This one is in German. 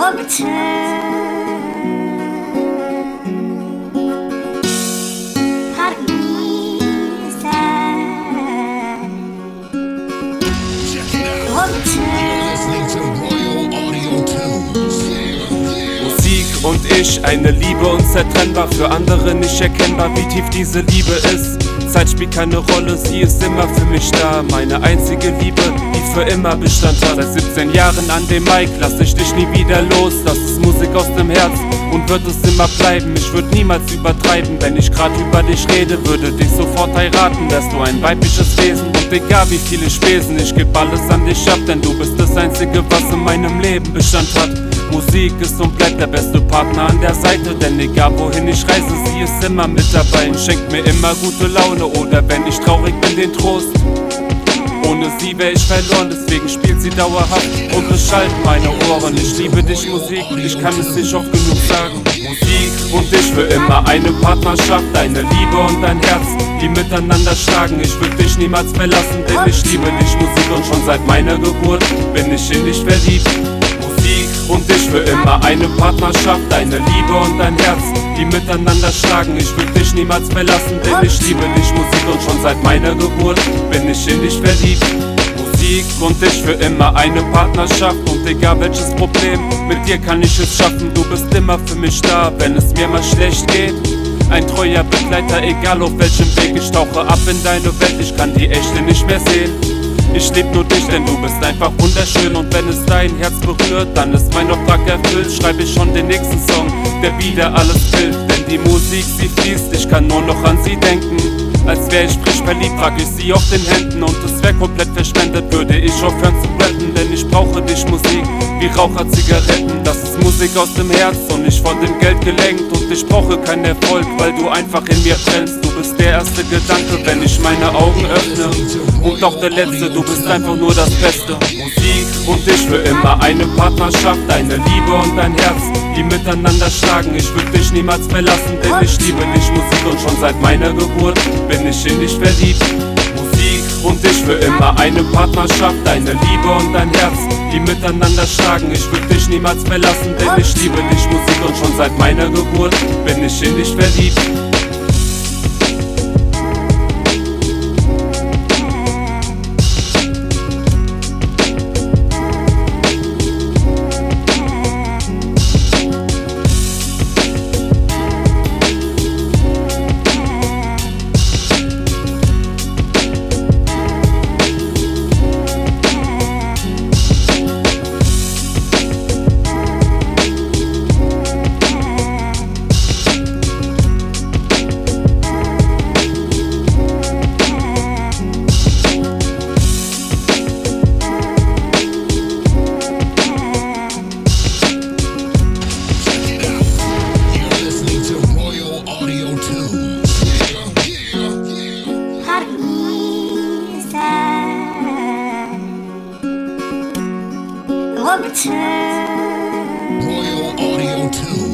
Musik und ich, eine Liebe unzertrennbar, für andere nicht erkennbar, wie tief diese Liebe ist. Zeit spielt keine Rolle, sie ist immer für mich da. Meine einzige Liebe, die für immer Bestand hat. Seit 17 Jahren an dem Mic, lass ich dich nie wieder los. Das ist Musik aus dem Herz und wird es immer bleiben. Ich würde niemals übertreiben, wenn ich grad über dich rede. Würde dich sofort heiraten, wärst du ein weibliches Wesen. Und egal wie viele Spesen, ich geb alles an dich ab, denn du bist das Einzige, was in meinem Leben Bestand hat. Musik ist und bleibt der beste Partner an der Seite, denn egal wohin ich reise, sie ist immer mit dabei und schenkt mir immer gute Laune oder wenn ich traurig bin, den Trost. Ohne sie wär ich verloren, deswegen spielt sie dauerhaft und beschallt meine Ohren. Ich liebe dich Musik, ich kann es nicht oft genug sagen. Musik und ich für immer eine Partnerschaft, eine Liebe und ein Herz, die miteinander schlagen. Ich würd dich niemals verlassen, denn ich liebe dich Musik und schon seit meiner Geburt bin ich in dich verliebt. Und ich für immer eine Partnerschaft, eine Liebe und ein Herz, die miteinander schlagen. Ich würd dich niemals verlassen, denn ich liebe dich Musik und schon seit meiner Geburt bin ich in dich verliebt. Musik und ich für immer eine Partnerschaft und egal welches Problem, mit dir kann ich es schaffen. Du bist immer für mich da, wenn es mir mal schlecht geht. Ein treuer Begleiter, egal auf welchem Weg. Ich tauche ab in deine Welt, ich kann die echte nicht mehr sehen. Ich lieb nur dich, denn du bist einfach wunderschön. Und wenn es dein Herz berührt, dann ist mein Auftrag erfüllt. Schreibe ich schon den nächsten Song, der wieder alles füllt. Denn die Musik, sie fließt, ich kann nur noch an sie denken. Als wär ich frisch verliebt, trag ich sie auf den Händen. Und es wär komplett verschwendet, würde ich aufhören zu rappen. Denn ich brauche dich Musik, wie Raucher Zigaretten. Das ist Musik aus dem Herz und nicht von dem Geld gelenkt. Und ich brauche keinen Erfolg, weil du einfach in mir brennst. Du bist der erste Gedanke, wenn ich meine Augen öffne. Und auch der letzte, du bist einfach nur das Beste. Musik und ich für immer eine Partnerschaft, eine Liebe und ein Herz, die miteinander schlagen. Ich würd dich niemals verlassen, denn ich liebe dich Musik und schon seit meiner Geburt bin ich in dich verliebt. Musik und ich für immer eine Partnerschaft, eine Liebe und ein Herz, die miteinander schlagen. Ich würd dich niemals verlassen, denn ich liebe dich Musik und schon seit meiner Geburt bin ich in dich verliebt. Royal Audio 2.